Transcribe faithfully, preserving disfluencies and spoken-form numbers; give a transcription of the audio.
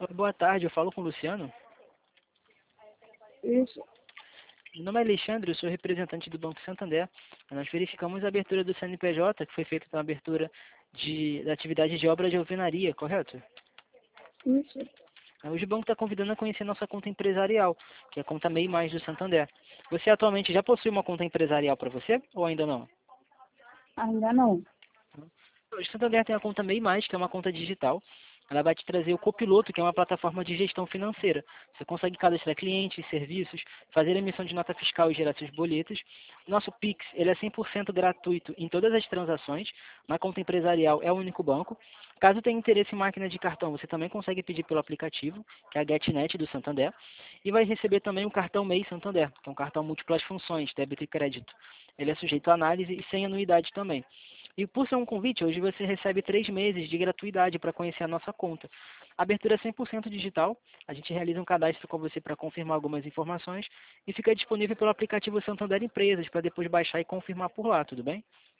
Oi, boa tarde, eu falo com o Luciano. Isso, Meu nome é Alexandre, eu sou representante do Banco Santander. Nós verificamos a abertura do C N P J, que foi feita na abertura de, da atividade de obra de alvenaria, correto? isso. Hoje o banco está convidando a conhecer nossa conta empresarial, que é a conta MEI Mais do Santander. Você atualmente já possui uma conta empresarial para você ou ainda não? Ainda não. O Santander tem a conta MEI Mais, que é uma conta digital. Ela vai te trazer o Copiloto, que é uma plataforma de gestão financeira. Você consegue cadastrar clientes, serviços, fazer emissão de nota fiscal e gerar seus boletos. Nosso Pix, ele é cem por cento gratuito em todas as transações. Na conta empresarial é o único banco. Caso tenha interesse em máquina de cartão, você também consegue pedir pelo aplicativo, que é a GetNet do Santander. E vai receber também o cartão MEI Santander, que é um cartão múltiplas funções, débito e crédito. Ele é sujeito à análise e sem anuidade também. E por ser um convite, hoje você recebe três meses de gratuidade para conhecer a nossa conta. A abertura é cem por cento digital, a gente realiza um cadastro com você para confirmar algumas informações e fica disponível pelo aplicativo Santander Empresas para depois baixar e confirmar por lá, tudo bem?